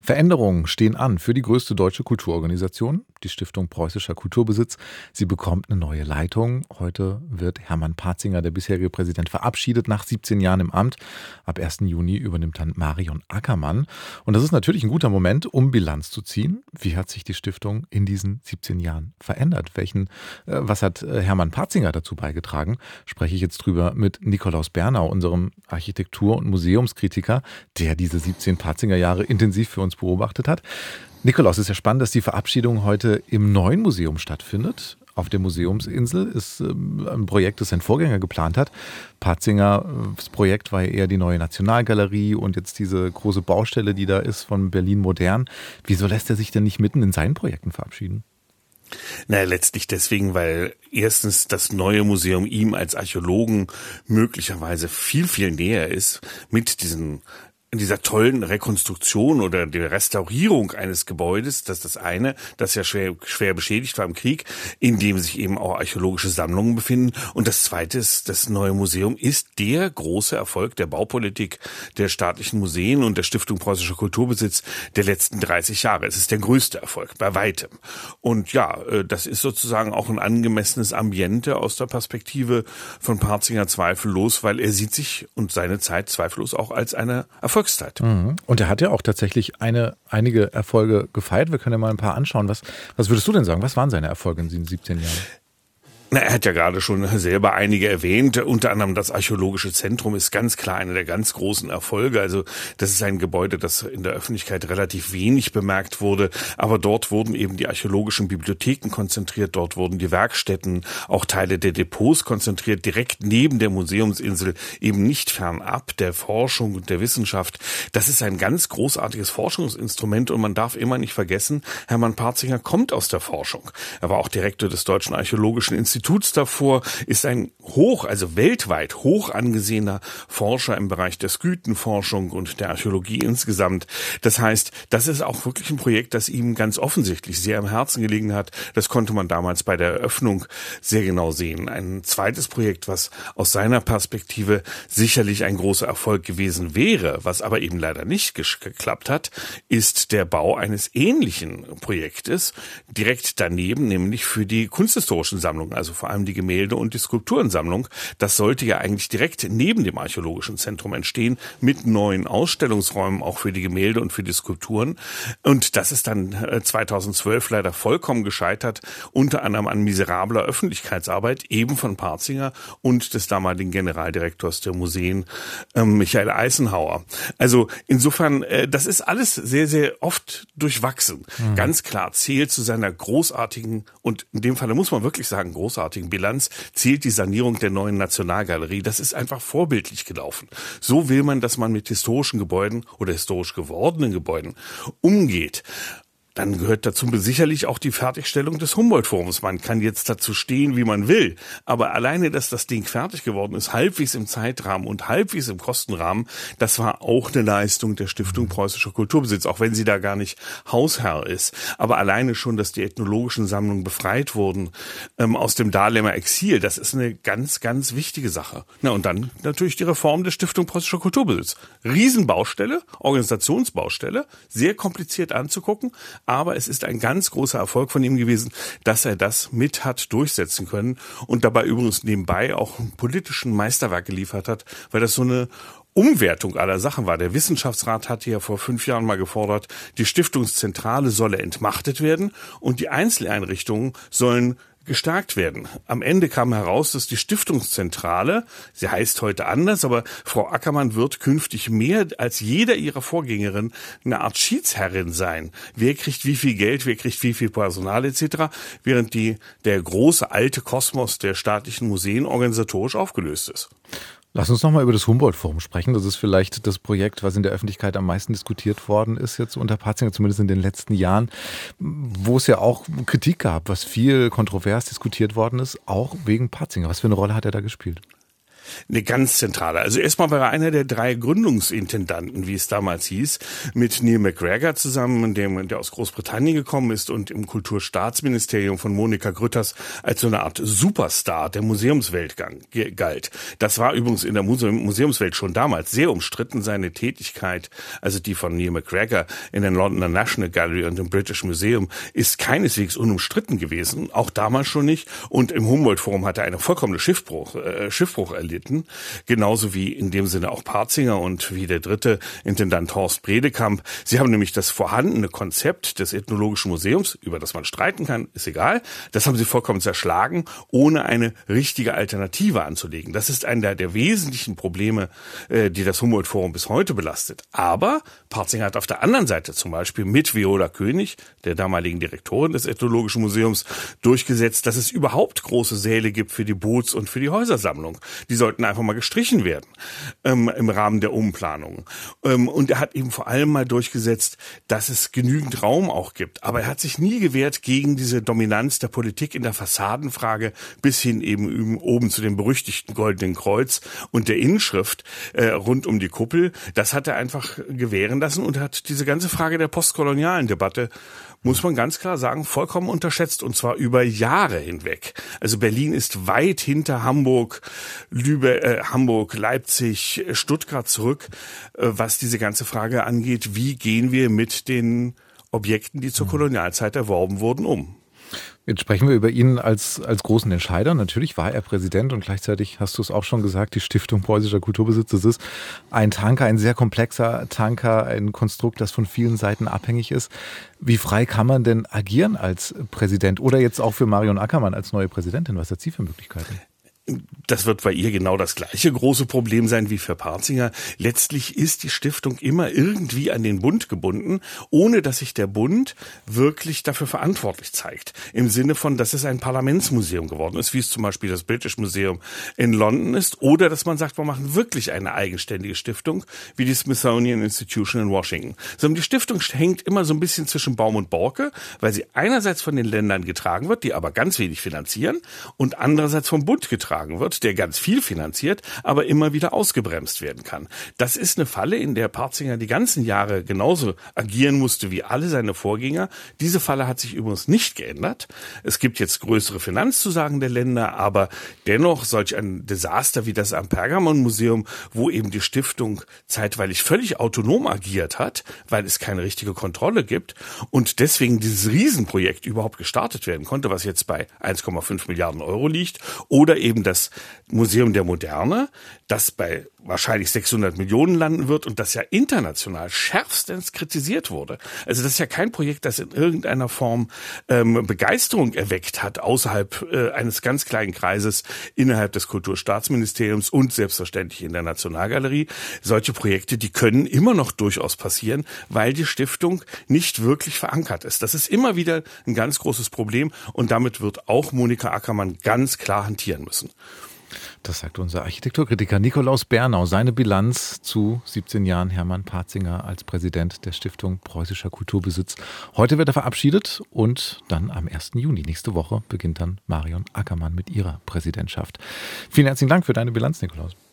Veränderungen stehen an für die größte deutsche Kulturorganisation, die Stiftung Preußischer Kulturbesitz. Sie bekommt eine neue Leitung. Heute wird Hermann Patzinger, der bisherige Präsident, verabschiedet nach 17 Jahren im Amt. Ab 1. Juni übernimmt dann Marion Ackermann. Und das ist natürlich ein guter Moment, um Bilanz zu ziehen. Wie hat sich die Stiftung in diesen 17 Jahren verändert? Was hat Hermann Patzinger dazu beigetragen? Spreche ich jetzt drüber mit Nikolaus Bernau, unserem Architektur- und Museumskritiker, der diese 17 Patzinger Jahre intensiv für uns beobachtet hat. Nikolaus, es ist ja spannend, dass die Verabschiedung heute im neuen Museum stattfindet. Auf der Museumsinsel ist ein Projekt, das sein Vorgänger geplant hat. Patzingers Projekt war ja eher die neue Nationalgalerie und jetzt diese große Baustelle, die da ist von Berlin Modern. Wieso lässt er sich denn nicht mitten in seinen Projekten verabschieden? Naja, letztlich deswegen, weil erstens das neue Museum ihm als Archäologen möglicherweise viel, viel näher ist mit dieser tollen Rekonstruktion oder der Restaurierung eines Gebäudes, das ist das eine, das ja schwer beschädigt war im Krieg, in dem sich eben auch archäologische Sammlungen befinden. Und das zweite ist, das neue Museum ist der große Erfolg der Baupolitik der staatlichen Museen und der Stiftung Preußischer Kulturbesitz der letzten 30 Jahre. Es ist der größte Erfolg, bei weitem. Und ja, das ist sozusagen auch ein angemessenes Ambiente aus der Perspektive von Patzinger zweifellos, weil er sieht sich und seine Zeit zweifellos auch als eine Erfolgszeit. Und er hat ja auch tatsächlich einige Erfolge gefeiert. Wir können ja mal ein paar anschauen. Was würdest du denn sagen? Was waren seine Erfolge in diesen 17 Jahren? Na, er hat ja gerade schon selber einige erwähnt. Unter anderem das Archäologische Zentrum ist ganz klar einer der ganz großen Erfolge. Also das ist ein Gebäude, das in der Öffentlichkeit relativ wenig bemerkt wurde. Aber dort wurden eben die archäologischen Bibliotheken konzentriert. Dort wurden die Werkstätten, auch Teile der Depots konzentriert, direkt neben der Museumsinsel, eben nicht fernab der Forschung und der Wissenschaft. Das ist ein ganz großartiges Forschungsinstrument und man darf immer nicht vergessen, Hermann Patzinger kommt aus der Forschung. Er war auch Direktor des Deutschen Archäologischen Instituts davor, ist ein weltweit hoch angesehener Forscher im Bereich der Skythenforschung und der Archäologie insgesamt. Das heißt, das ist auch wirklich ein Projekt, das ihm ganz offensichtlich sehr am Herzen gelegen hat. Das konnte man damals bei der Eröffnung sehr genau sehen. Ein zweites Projekt, was aus seiner Perspektive sicherlich ein großer Erfolg gewesen wäre, was aber eben leider nicht geklappt hat, ist der Bau eines ähnlichen Projektes direkt daneben, nämlich für die kunsthistorischen Sammlungen, also vor allem die Gemälde- und die Skulpturensammlung. Das sollte ja eigentlich direkt neben dem Archäologischen Zentrum entstehen, mit neuen Ausstellungsräumen auch für die Gemälde und für die Skulpturen. Und das ist dann 2012 leider vollkommen gescheitert, unter anderem an miserabler Öffentlichkeitsarbeit, eben von Patzinger und des damaligen Generaldirektors der Museen, Michael Eisenhower. Also insofern, das ist alles sehr, sehr oft durchwachsen. Ganz klar zählt zu seiner großartigen, und in dem Falle muss man wirklich sagen, großartigen Bilanz zählt die Sanierung der neuen Nationalgalerie. Das ist einfach vorbildlich gelaufen. So will man, dass man mit historischen Gebäuden oder historisch gewordenen Gebäuden umgeht. Dann gehört dazu sicherlich auch die Fertigstellung des Humboldt-Forums. Man kann jetzt dazu stehen, wie man will. Aber alleine, dass das Ding fertig geworden ist, halbwegs im Zeitrahmen und halbwegs im Kostenrahmen, das war auch eine Leistung der Stiftung Preußischer Kulturbesitz, auch wenn sie da gar nicht Hausherr ist. Aber alleine schon, dass die ethnologischen Sammlungen befreit wurden aus dem Dahlemer Exil, das ist eine ganz, ganz wichtige Sache. Na, und dann natürlich die Reform der Stiftung Preußischer Kulturbesitz. Riesenbaustelle, Organisationsbaustelle, sehr kompliziert anzugucken, aber es ist ein ganz großer Erfolg von ihm gewesen, dass er das mit hat durchsetzen können und dabei übrigens nebenbei auch einen politischen Meisterwerk geliefert hat, weil das so eine Umwertung aller Sachen war. Der Wissenschaftsrat hatte ja vor 5 Jahren mal gefordert, die Stiftungszentrale solle entmachtet werden und die Einzeleinrichtungen sollen gestärkt werden. Am Ende kam heraus, dass die Stiftungszentrale, sie heißt heute anders, aber Frau Ackermann wird künftig mehr als jeder ihrer Vorgängerin eine Art Schiedsherrin sein. Wer kriegt wie viel Geld, wer kriegt wie viel Personal etc., während der große alte Kosmos der staatlichen Museen organisatorisch aufgelöst ist. Lass uns nochmal über das Humboldt-Forum sprechen. Das ist vielleicht das Projekt, was in der Öffentlichkeit am meisten diskutiert worden ist jetzt unter Patzinger, zumindest in den letzten Jahren, wo es ja auch Kritik gab, was viel kontrovers diskutiert worden ist, auch wegen Patzinger. Was für eine Rolle hat er da gespielt? Eine ganz zentrale. Also erstmal war er einer der 3 Gründungsintendanten, wie es damals hieß, mit Neil MacGregor zusammen, der aus Großbritannien gekommen ist und im Kulturstaatsministerium von Monika Grütters als so eine Art Superstar der Museumswelt galt. Das war übrigens in der Museumswelt schon damals sehr umstritten, seine Tätigkeit, also die von Neil MacGregor in der Londoner National Gallery und im British Museum, ist keineswegs unumstritten gewesen, auch damals schon nicht. Und im Humboldt-Forum hat er einen vollkommenen Schiffbruch erlitten. Genauso wie in dem Sinne auch Partzinger und wie der 3. Intendant Horst Bredekamp. Sie haben nämlich das vorhandene Konzept des Ethnologischen Museums, über das man streiten kann, ist egal, das haben sie vollkommen zerschlagen, ohne eine richtige Alternative anzulegen. Das ist einer der wesentlichen Probleme, die das Humboldt-Forum bis heute belastet. Aber Partzinger hat auf der anderen Seite zum Beispiel mit Viola König, der damaligen Direktorin des Ethnologischen Museums, durchgesetzt, dass es überhaupt große Säle gibt für die Boots- und für die Häusersammlung. Die sollten einfach mal gestrichen werden im Rahmen der Umplanung. Und er hat eben vor allem mal durchgesetzt, dass es genügend Raum auch gibt. Aber er hat sich nie gewehrt gegen diese Dominanz der Politik in der Fassadenfrage bis hin eben oben zu dem berüchtigten Goldenen Kreuz und der Inschrift rund um die Kuppel. Das hat er einfach gewähren lassen und hat diese ganze Frage der postkolonialen Debatte, muss man ganz klar sagen, vollkommen unterschätzt, und zwar über Jahre hinweg. Also Berlin ist weit hinter Hamburg, Hamburg, Leipzig, Stuttgart zurück, was diese ganze Frage angeht, wie gehen wir mit den Objekten, die zur Kolonialzeit erworben wurden, um. Jetzt sprechen wir über ihn als großen Entscheider. Natürlich war er Präsident und gleichzeitig hast du es auch schon gesagt, die Stiftung Preußischer Kulturbesitz, das ist ein Tanker, ein sehr komplexer Tanker, ein Konstrukt, das von vielen Seiten abhängig ist. Wie frei kann man denn agieren als Präsident oder jetzt auch für Marion Ackermann als neue Präsidentin? Was hat sie für Möglichkeiten? Das wird bei ihr genau das gleiche große Problem sein wie für Partzinger. Letztlich ist die Stiftung immer irgendwie an den Bund gebunden, ohne dass sich der Bund wirklich dafür verantwortlich zeigt. Im Sinne von, dass es ein Parlamentsmuseum geworden ist, wie es zum Beispiel das British Museum in London ist, oder dass man sagt, wir machen wirklich eine eigenständige Stiftung, wie die Smithsonian Institution in Washington. Sondern die Stiftung hängt immer so ein bisschen zwischen Baum und Borke, weil sie einerseits von den Ländern getragen wird, die aber ganz wenig finanzieren, und andererseits vom Bund getragen wird, der ganz viel finanziert, aber immer wieder ausgebremst werden kann. Das ist eine Falle, in der Partzinger die ganzen Jahre genauso agieren musste wie alle seine Vorgänger. Diese Falle hat sich übrigens nicht geändert. Es gibt jetzt größere Finanzzusagen der Länder, aber dennoch solch ein Desaster wie das am Pergamon-Museum, wo eben die Stiftung zeitweilig völlig autonom agiert hat, weil es keine richtige Kontrolle gibt und deswegen dieses Riesenprojekt überhaupt gestartet werden konnte, was jetzt bei 1,5 Milliarden Euro liegt, oder eben das Museum der Moderne, das bei wahrscheinlich 600 Millionen landen wird und das ja international schärfstens kritisiert wurde. Also das ist ja kein Projekt, das in irgendeiner Form Begeisterung erweckt hat, außerhalb eines ganz kleinen Kreises innerhalb des Kulturstaatsministeriums und selbstverständlich in der Nationalgalerie. Solche Projekte, die können immer noch durchaus passieren, weil die Stiftung nicht wirklich verankert ist. Das ist immer wieder ein ganz großes Problem und damit wird auch Monika Ackermann ganz klar hantieren müssen. Das sagt unser Architekturkritiker Nikolaus Bernau. Seine Bilanz zu 17 Jahren Hermann Partzinger als Präsident der Stiftung Preußischer Kulturbesitz. Heute wird er verabschiedet und dann am 1. Juni, nächste Woche, beginnt dann Marion Ackermann mit ihrer Präsidentschaft. Vielen herzlichen Dank für deine Bilanz, Nikolaus.